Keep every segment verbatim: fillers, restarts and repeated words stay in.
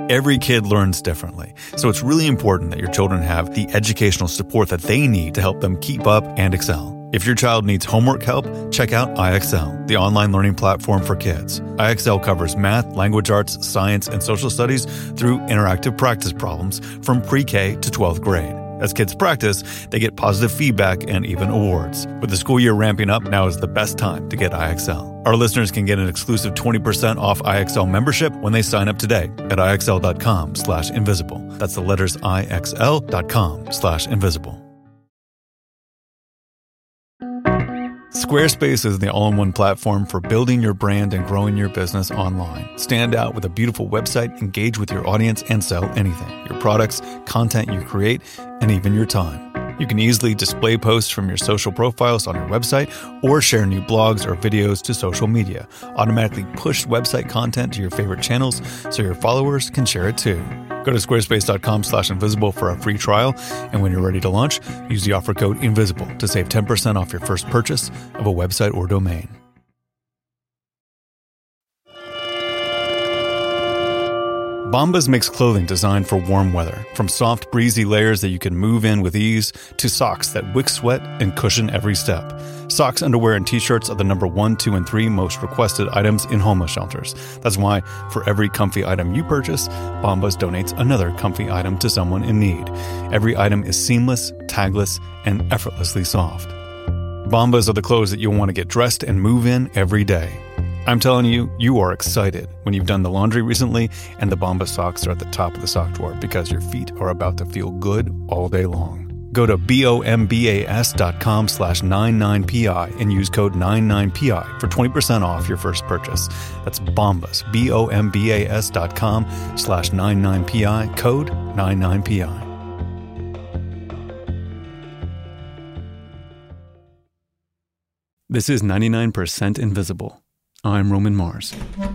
Every kid learns differently, so it's really important that your children have the educational support that they need to help them keep up and excel. If your child needs homework help, check out I X L, the online learning platform for kids. I X L covers math, language arts, science, and social studies through interactive practice problems from pre-K to twelfth grade. As kids practice, they get positive feedback and even awards. With the school year ramping up, now is the best time to get I X L. Our listeners can get an exclusive twenty percent off I X L membership when they sign up today at IXL.com slash invisible. That's the letters IXL.com slash invisible. Squarespace is the all-in-one platform for building your brand and growing your business online. Stand out with a beautiful website, engage with your audience, and sell anything. Your products, content you create, and even your time. You can easily display posts from your social profiles on your website or share new blogs or videos to social media. Automatically push website content to your favorite channels so your followers can share it too. Go to squarespace.com slash invisible for a free trial, and when you're ready to launch, use the offer code INVISIBLE to save ten percent off your first purchase of a website or domain. Bombas makes clothing designed for warm weather, from soft, breezy layers that you can move in with ease to socks that wick sweat and cushion every step. Socks, underwear, and t-shirts are the number one, two, and three most requested items in homeless shelters. That's why for every comfy item you purchase, Bombas donates another comfy item to someone in need. Every item is seamless, tagless, and effortlessly soft. Bombas are the clothes that you'll want to get dressed and move in every day. I'm telling you, you are excited when you've done the laundry recently and the Bombas socks are at the top of the sock drawer because your feet are about to feel good all day long. Go to bombas.com slash 99pi and use code ninety-nine P I for twenty percent off your first purchase. That's Bombas, B-O-M-B-A-S dot com slash 99pi, code ninety-nine P I. This is ninety-nine percent Invisible. I'm Roman Mars.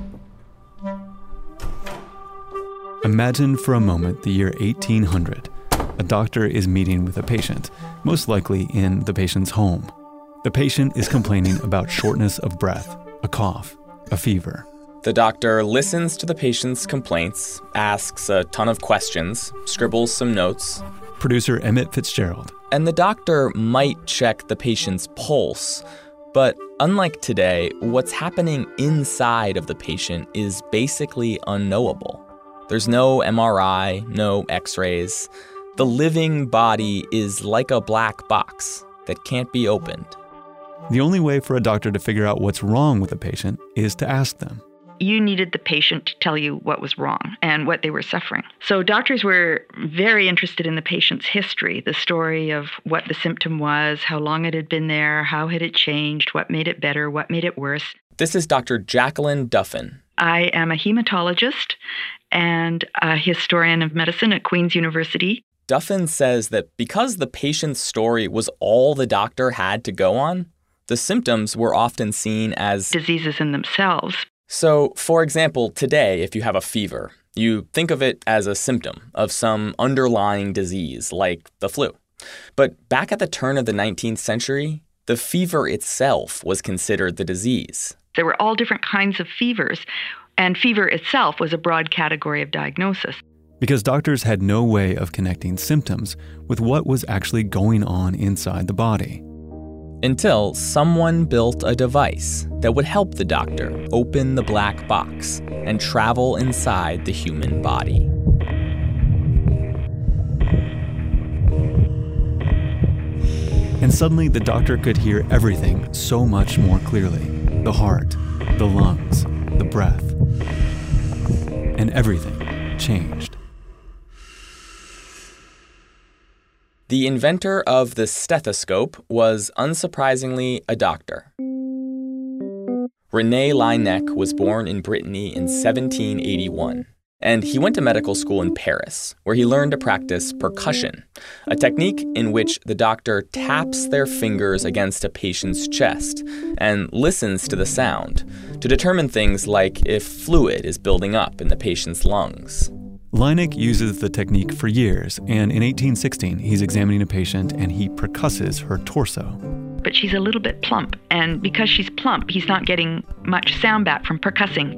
Imagine for a moment the year eighteen hundred. A doctor is meeting with a patient, most likely in the patient's home. The patient is complaining about shortness of breath, a cough, a fever. The doctor listens to the patient's complaints, asks a ton of questions, scribbles some notes. Producer Emmett Fitzgerald. And the doctor might check the patient's pulse. But unlike today, what's happening inside of the patient is basically unknowable. There's no M R I, no x-rays. The living body is like a black box that can't be opened. The only way for a doctor to figure out what's wrong with a patient is to ask them. You needed the patient to tell you what was wrong and what they were suffering. So doctors were very interested in the patient's history, the story of what the symptom was, how long it had been there, how had it changed, what made it better, what made it worse. This is Doctor Jacqueline Duffin. I am a hematologist and a historian of medicine at Queen's University. Duffin says that because the patient's story was all the doctor had to go on, the symptoms were often seen as diseases in themselves. So, for example, today, if you have a fever, you think of it as a symptom of some underlying disease like the flu. But back at the turn of the nineteenth century, the fever itself was considered the disease. There were all different kinds of fevers, and fever itself was a broad category of diagnosis. Because doctors had no way of connecting symptoms with what was actually going on inside the body. Until someone built a device that would help the doctor open the black box and travel inside the human body. And suddenly the doctor could hear everything so much more clearly. The heart, the lungs, the breath. And everything changed. The inventor of the stethoscope was, unsurprisingly, a doctor. René Laennec was born in Brittany in seventeen eighty-one, and he went to medical school in Paris, where he learned to practice percussion, a technique in which the doctor taps their fingers against a patient's chest and listens to the sound to determine things like if fluid is building up in the patient's lungs. Laennec uses the technique for years, and in eighteen sixteen, he's examining a patient and he percusses her torso. But she's a little bit plump, and because she's plump, he's not getting much sound back from percussing.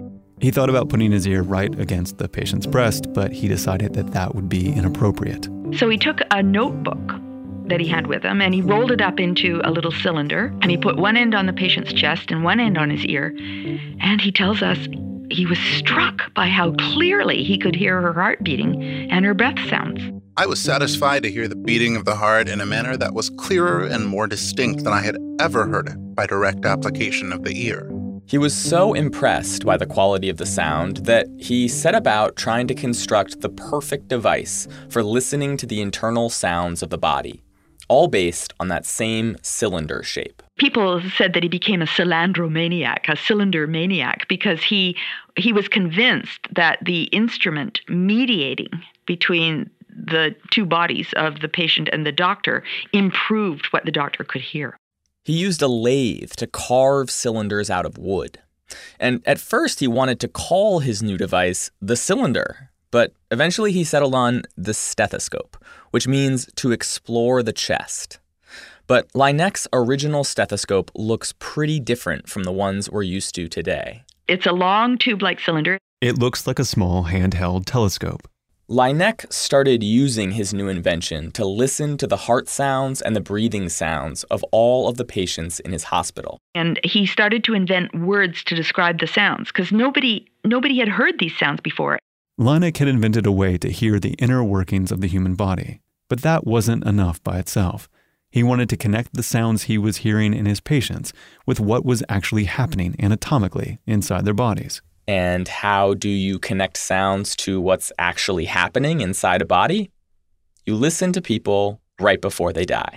He thought about putting his ear right against the patient's breast, but he decided that that would be inappropriate. So he took a notebook that he had with him and he rolled it up into a little cylinder and he put one end on the patient's chest and one end on his ear. And he tells us he was struck by how clearly he could hear her heart beating and her breath sounds. I was satisfied to hear the beating of the heart in a manner that was clearer and more distinct than I had ever heard it by direct application of the ear. He was so impressed by the quality of the sound that he set about trying to construct the perfect device for listening to the internal sounds of the body, all based on that same cylinder shape. People said that he became a cylindromaniac, a cylinder maniac, because he he was convinced that the instrument mediating between the two bodies of the patient and the doctor improved what the doctor could hear. He used a lathe to carve cylinders out of wood. And at first he wanted to call his new device the cylinder, but eventually he settled on the stethoscope, which means to explore the chest. But Lynek's original stethoscope looks pretty different from the ones we're used to today. It's a long tube-like cylinder. It looks like a small handheld telescope. Lynek started using his new invention to listen to the heart sounds and the breathing sounds of all of the patients in his hospital. And he started to invent words to describe the sounds because nobody nobody had heard these sounds before. Lynek had invented a way to hear the inner workings of the human body, but that wasn't enough by itself. He wanted to connect the sounds he was hearing in his patients with what was actually happening anatomically inside their bodies. And how do you connect sounds to what's actually happening inside a body? You listen to people right before they die.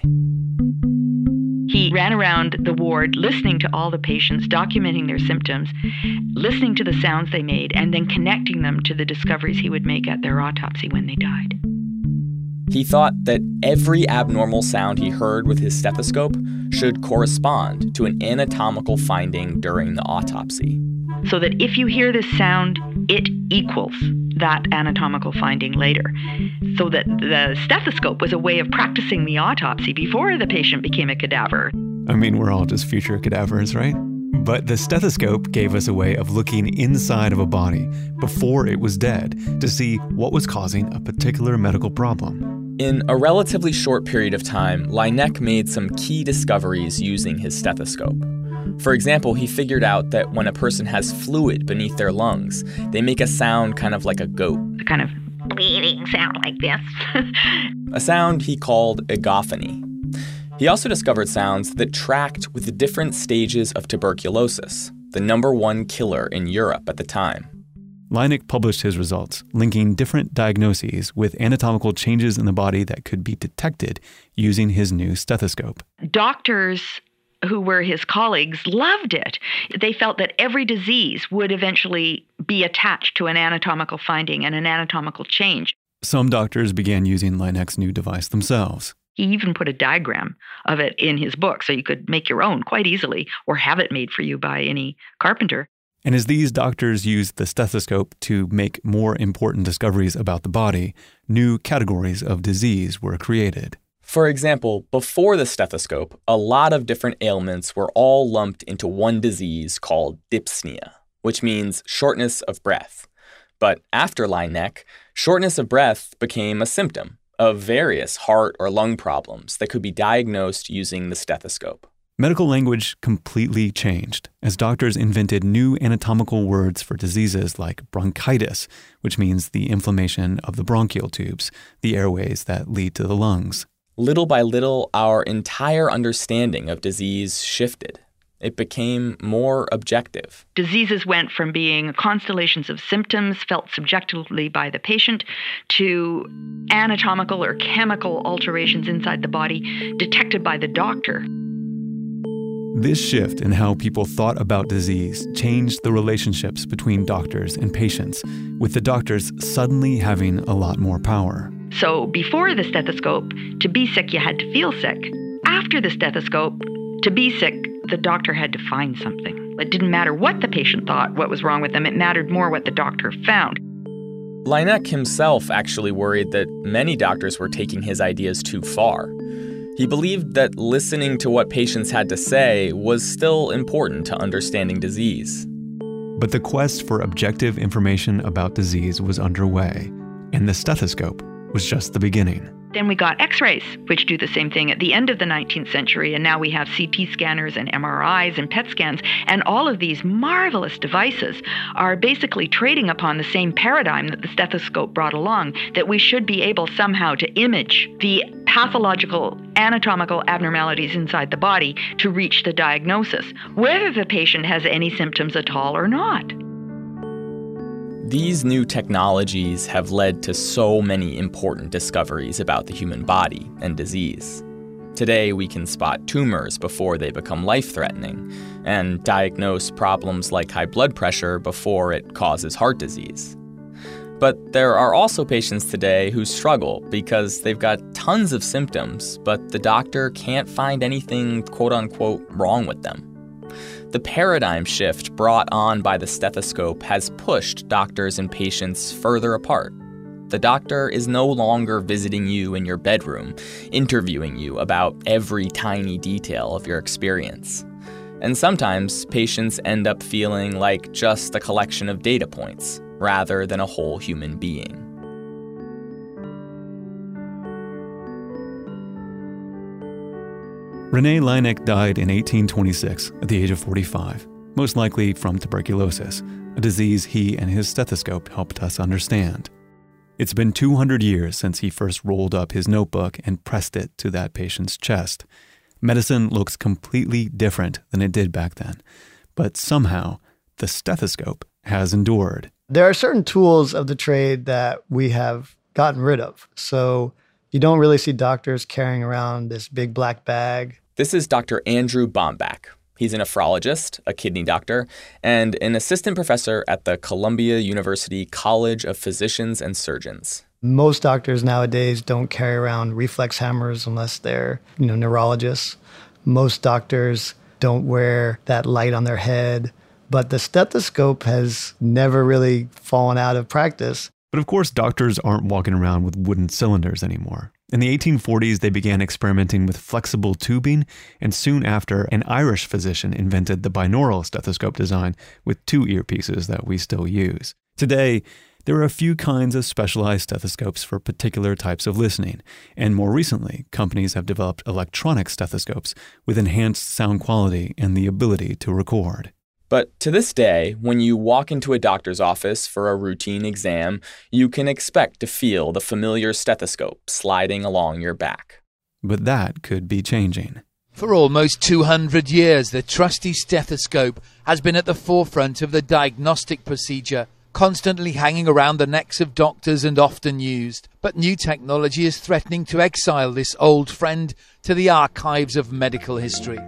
He ran around the ward listening to all the patients, documenting their symptoms, listening to the sounds they made, and then connecting them to the discoveries he would make at their autopsy when they died. He thought that every abnormal sound he heard with his stethoscope should correspond to an anatomical finding during the autopsy. So that if you hear this sound, it equals that anatomical finding later. So that the stethoscope was a way of practicing the autopsy before the patient became a cadaver. I mean, we're all just future cadavers, right? But the stethoscope gave us a way of looking inside of a body before it was dead to see what was causing a particular medical problem. In a relatively short period of time, Lynek made some key discoveries using his stethoscope. For example, he figured out that when a person has fluid beneath their lungs, they make a sound kind of like a goat. A kind of bleeding sound like this. A sound he called egophony. He also discovered sounds that tracked with the different stages of tuberculosis, the number one killer in Europe at the time. Lynek published his results, linking different diagnoses with anatomical changes in the body that could be detected using his new stethoscope. Doctors who were his colleagues loved it. They felt that every disease would eventually be attached to an anatomical finding and an anatomical change. Some doctors began using Lynek's new device themselves. He even put a diagram of it in his book so you could make your own quite easily or have it made for you by any carpenter. And as these doctors used the stethoscope to make more important discoveries about the body, new categories of disease were created. For example, before the stethoscope, a lot of different ailments were all lumped into one disease called dyspnea, which means shortness of breath. But after Lynek, shortness of breath became a symptom of various heart or lung problems that could be diagnosed using the stethoscope. Medical language completely changed as doctors invented new anatomical words for diseases like bronchitis, which means the inflammation of the bronchial tubes, the airways that lead to the lungs. Little by little, our entire understanding of disease shifted. It became more objective. Diseases went from being constellations of symptoms felt subjectively by the patient to anatomical or chemical alterations inside the body detected by the doctor. This shift in how people thought about disease changed the relationships between doctors and patients, with the doctors suddenly having a lot more power. So before the stethoscope, to be sick, you had to feel sick. After the stethoscope, to be sick, the doctor had to find something. It didn't matter what the patient thought, what was wrong with them. It mattered more what the doctor found. Lynek himself actually worried that many doctors were taking his ideas too far. He believed that listening to what patients had to say was still important to understanding disease. But the quest for objective information about disease was underway, and the stethoscope was just the beginning. Then we got X-rays, which do the same thing at the end of the nineteenth century, and now we have C T scanners and M R Is and P E T scans, and all of these marvelous devices are basically trading upon the same paradigm that the stethoscope brought along, that we should be able somehow to image the pathological anatomical abnormalities inside the body to reach the diagnosis, whether the patient has any symptoms at all or not. These new technologies have led to so many important discoveries about the human body and disease. Today, we can spot tumors before they become life-threatening and diagnose problems like high blood pressure before it causes heart disease. But there are also patients today who struggle because they've got tons of symptoms, but the doctor can't find anything quote-unquote wrong with them. The paradigm shift brought on by the stethoscope has pushed doctors and patients further apart. The doctor is no longer visiting you in your bedroom, interviewing you about every tiny detail of your experience. And sometimes patients end up feeling like just a collection of data points, rather than a whole human being. René Laennec died in eighteen twenty-six at the age of forty-five, most likely from tuberculosis, a disease he and his stethoscope helped us understand. It's been two hundred years since he first rolled up his notebook and pressed it to that patient's chest. Medicine looks completely different than it did back then, but somehow the stethoscope has endured. There are certain tools of the trade that we have gotten rid of. So you don't really see doctors carrying around this big black bag. This is Doctor Andrew Bomback. He's a nephrologist, a kidney doctor, and an assistant professor at the Columbia University College of Physicians and Surgeons. Most doctors nowadays don't carry around reflex hammers unless they're, you know, neurologists. Most doctors don't wear that light on their head. But the stethoscope has never really fallen out of practice. But of course, doctors aren't walking around with wooden cylinders anymore. In the eighteen forties, they began experimenting with flexible tubing, and soon after, an Irish physician invented the binaural stethoscope design with two earpieces that we still use. Today, there are a few kinds of specialized stethoscopes for particular types of listening, and more recently, companies have developed electronic stethoscopes with enhanced sound quality and the ability to record. But to this day, when you walk into a doctor's office for a routine exam, you can expect to feel the familiar stethoscope sliding along your back. But that could be changing. For almost two hundred years, the trusty stethoscope has been at the forefront of the diagnostic procedure, constantly hanging around the necks of doctors and often used. But new technology is threatening to exile this old friend to the archives of medical history.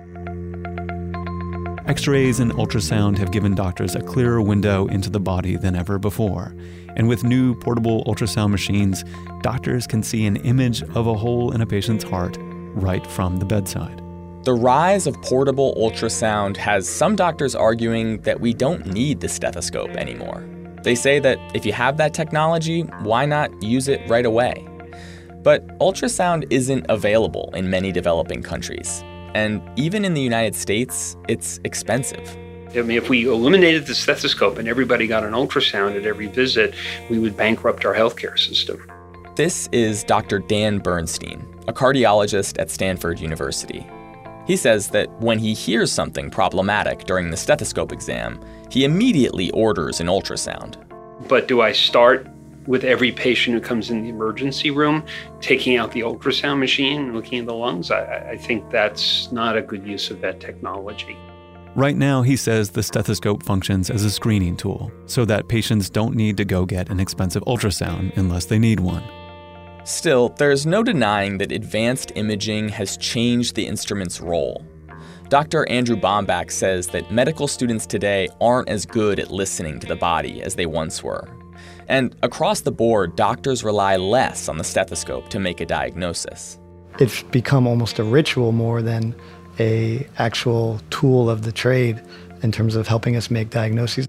X-rays and ultrasound have given doctors a clearer window into the body than ever before. And with new portable ultrasound machines, doctors can see an image of a hole in a patient's heart right from the bedside. The rise of portable ultrasound has some doctors arguing that we don't need the stethoscope anymore. They say that if you have that technology, why not use it right away? But ultrasound isn't available in many developing countries. And even in the United States, it's expensive. I mean, if we eliminated the stethoscope and everybody got an ultrasound at every visit, we would bankrupt our healthcare system. This is Doctor Dan Bernstein, a cardiologist at Stanford University. He says that when he hears something problematic during the stethoscope exam, he immediately orders an ultrasound. But do I start with every patient who comes in the emergency room, taking out the ultrasound machine and looking at the lungs? I, I think that's not a good use of that technology. Right now, he says the stethoscope functions as a screening tool so that patients don't need to go get an expensive ultrasound unless they need one. Still, there's no denying that advanced imaging has changed the instrument's role. Doctor Andrew Bomback says that medical students today aren't as good at listening to the body as they once were. And across the board, doctors rely less on the stethoscope to make a diagnosis. It's become almost a ritual more than an actual tool of the trade in terms of helping us make diagnoses.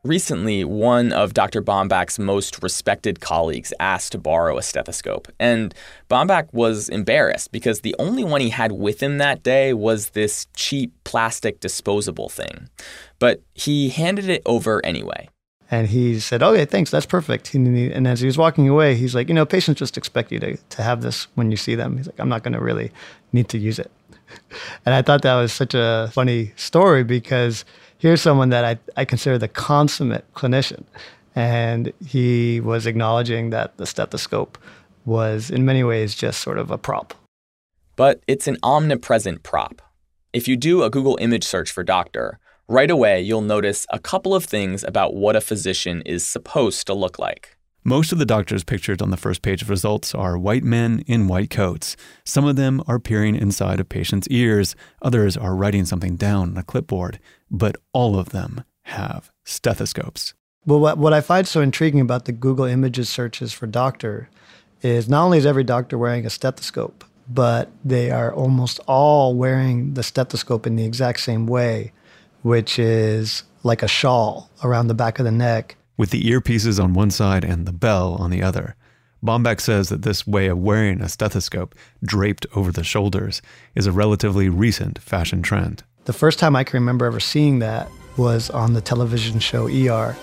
Recently, one of Doctor Bombach's most respected colleagues asked to borrow a stethoscope, and Bombach was embarrassed because the only one he had with him that day was this cheap plastic disposable thing. But he handed it over anyway. And he said, okay, thanks, that's perfect. And as he was walking away, he's like, you know, patients just expect you to, to have this when you see them. He's like, I'm not going to really need to use it. And I thought that was such a funny story because here's someone that I, I consider the consummate clinician. And he was acknowledging that the stethoscope was in many ways just sort of a prop. But it's an omnipresent prop. If you do a Google image search for doctor, right away you'll notice a couple of things about what a physician is supposed to look like. Most of the doctors pictured on the first page of results are white men in white coats. Some of them are peering inside a patient's ears. Others are writing something down on a clipboard. But all of them have stethoscopes. Well, what, what I find so intriguing about the Google Images searches for doctor is not only is every doctor wearing a stethoscope, but they are almost all wearing the stethoscope in the exact same way, which is like a shawl around the back of the neck, with the earpieces on one side and the bell on the other. Bombach says that this way of wearing a stethoscope draped over the shoulders is a relatively recent fashion trend. The first time I can remember ever seeing that was on the television show E R,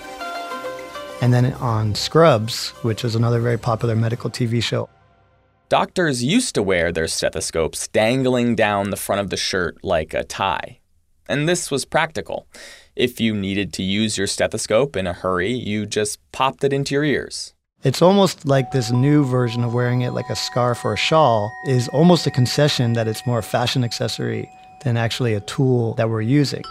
and then on Scrubs, which is another very popular medical T V show. Doctors used to wear their stethoscopes dangling down the front of the shirt like a tie. And this was practical. If you needed to use your stethoscope in a hurry, you just popped it into your ears. It's almost like this new version of wearing it like a scarf or a shawl is almost a concession that it's more a fashion accessory than actually a tool that we're using.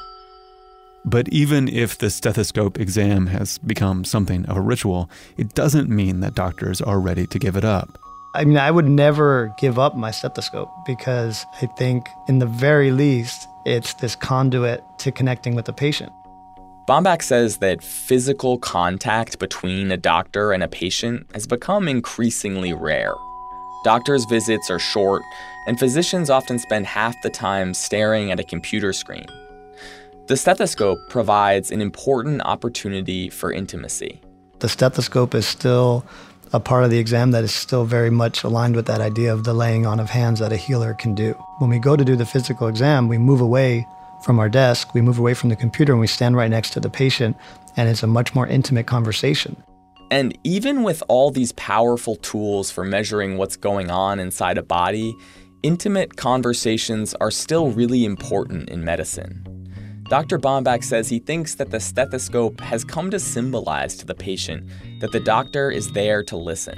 But even if the stethoscope exam has become something of a ritual, it doesn't mean that doctors are ready to give it up. I mean, I would never give up my stethoscope because I think, in the very least, it's this conduit to connecting with the patient. Bombach says that physical contact between a doctor and a patient has become increasingly rare. Doctors' visits are short, and physicians often spend half the time staring at a computer screen. The stethoscope provides an important opportunity for intimacy. The stethoscope is still a part of the exam that is still very much aligned with that idea of the laying on of hands that a healer can do. When we go to do the physical exam, we move away from our desk, we move away from the computer, and we stand right next to the patient, and it's a much more intimate conversation. And even with all these powerful tools for measuring what's going on inside a body, intimate conversations are still really important in medicine. Doctor Bombach says he thinks that the stethoscope has come to symbolize to the patient that the doctor is there to listen.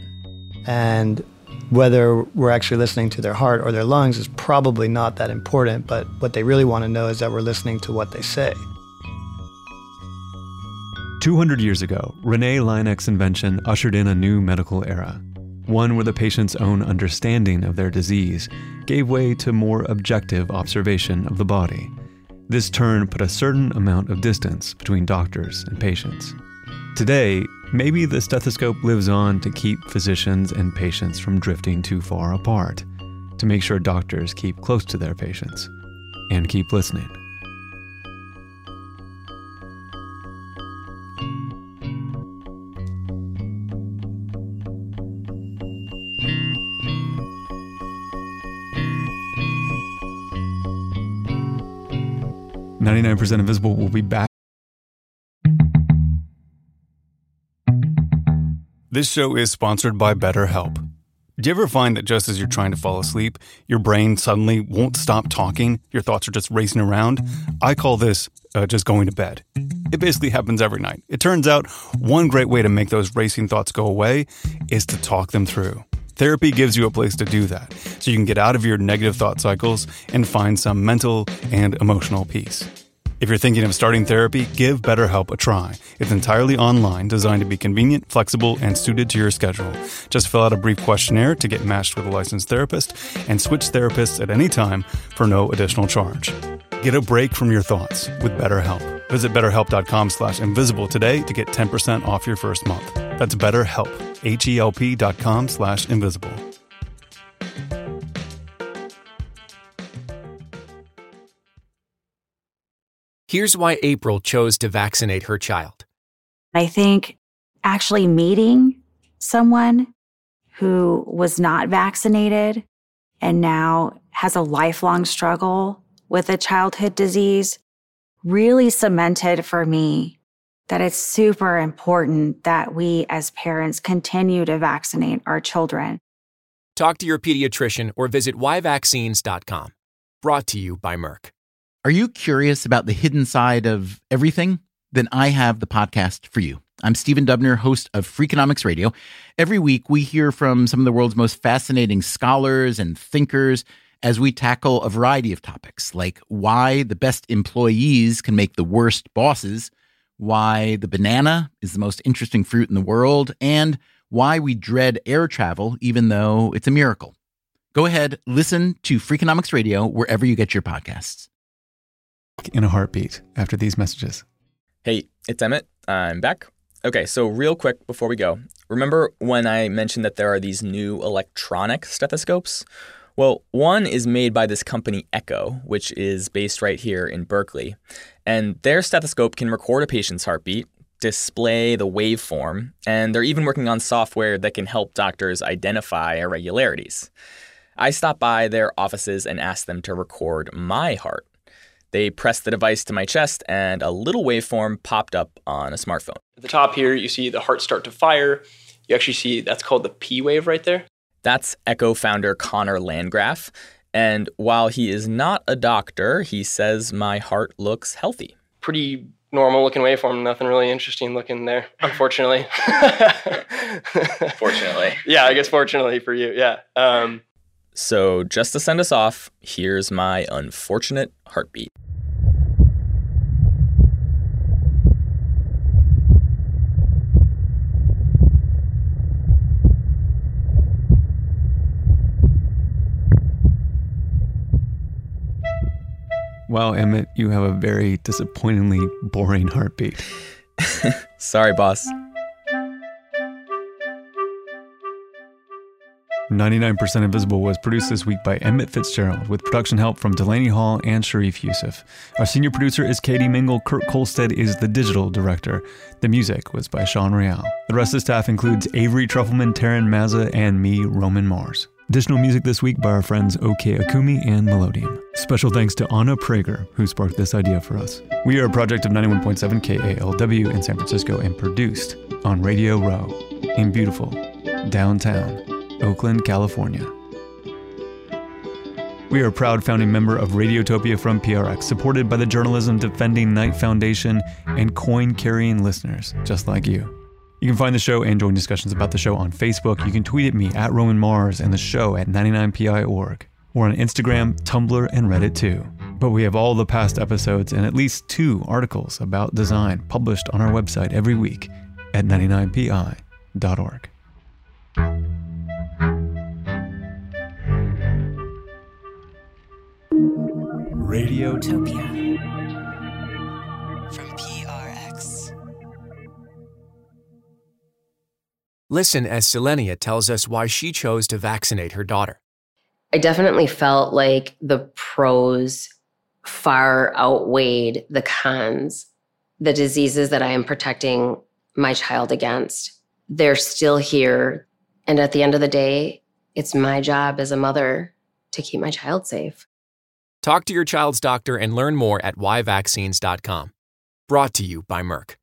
And whether we're actually listening to their heart or their lungs is probably not that important, but what they really want to know is that we're listening to what they say. two hundred years ago, René Laennec's invention ushered in a new medical era, one where the patient's own understanding of their disease gave way to more objective observation of the body. This turn put a certain amount of distance between doctors and patients. Today, maybe the stethoscope lives on to keep physicians and patients from drifting too far apart, to make sure doctors keep close to their patients and keep listening. ninety-nine percent Invisible will be back. This show is sponsored by BetterHelp. Do you ever find that just as you're trying to fall asleep, your brain suddenly won't stop talking? Your thoughts are just racing around? I call this uh, just going to bed. It basically happens every night. It turns out one great way to make those racing thoughts go away is to talk them through. Therapy gives you a place to do that, so you can get out of your negative thought cycles and find some mental and emotional peace. If you're thinking of starting therapy, give BetterHelp a try. It's entirely online, designed to be convenient, flexible, and suited to your schedule. Just fill out a brief questionnaire to get matched with a licensed therapist and switch therapists at any time for no additional charge. Get a break from your thoughts with BetterHelp. Visit betterhelp.com slash invisible today to get ten percent off your first month. That's BetterHelp, H-E-L-P dot com slash invisible. Here's why April chose to vaccinate her child. I think actually meeting someone who was not vaccinated and now has a lifelong struggle with a childhood disease really cemented for me that it's super important that we as parents continue to vaccinate our children. Talk to your pediatrician or visit why vaccines dot com. Brought to you by Merck. Are you curious about the hidden side of everything? Then I have the podcast for you. I'm Stephen Dubner, host of Freakonomics Radio. Every week, we hear from some of the world's most fascinating scholars and thinkers as we tackle a variety of topics, like why the best employees can make the worst bosses, why the banana is the most interesting fruit in the world, and why we dread air travel, even though it's a miracle. Go ahead, listen to Freakonomics Radio wherever you get your podcasts. In a heartbeat after these messages. Hey, it's Emmett. I'm back. Okay, so real quick before we go, remember when I mentioned that there are these new electronic stethoscopes? Well, one is made by this company Echo, which is based right here in Berkeley. And their stethoscope can record a patient's heartbeat, display the waveform, and they're even working on software that can help doctors identify irregularities. I stopped by their offices and asked them to record my heart. They pressed the device to my chest, and a little waveform popped up on a smartphone. At the top here, you see the heart start to fire. You actually see that's called the P wave right there. That's Echo founder Connor Landgraf. And while he is not a doctor, he says my heart looks healthy. Pretty normal looking waveform, nothing really interesting looking there, unfortunately. Fortunately. Yeah, I guess fortunately for you, yeah. Um, so just to send us off, here's my unfortunate heartbeat. Wow, Emmett, you have a very disappointingly boring heartbeat. Sorry, boss. ninety-nine percent Invisible was produced this week by Emmett Fitzgerald with production help from Delaney Hall and Sharif Youssef. Our senior producer is Katie Mingle. Kurt Kolstead is the digital director. The music was by Sean Real. The rest of the staff includes Avery Trufelman, Taryn Mazza, and me, Roman Mars. Additional music this week by our friends OK Akumi and Melodium. Special thanks to Anna Prager, who sparked this idea for us. We are a project of ninety-one point seven K A L W in San Francisco and produced on Radio Row in beautiful downtown Oakland, California. We are a proud founding member of Radiotopia from P R X, supported by the Journalism Defending Night Foundation and coin-carrying listeners just like you. You can find the show and join discussions about the show on Facebook. You can tweet at me at Roman Mars and the show at ninety-nine P I dot org. We're on Instagram, Tumblr, and Reddit too. But we have all the past episodes and at least two articles about design published on our website every week at ninety-nine P I dot org. Radiotopia from P R X. Listen as Selenia tells us why she chose to vaccinate her daughter. I definitely felt like the pros far outweighed the cons. The diseases that I am protecting my child against, they're still here. And at the end of the day, it's my job as a mother to keep my child safe. Talk to your child's doctor and learn more at why vaccines dot com. Brought to you by Merck.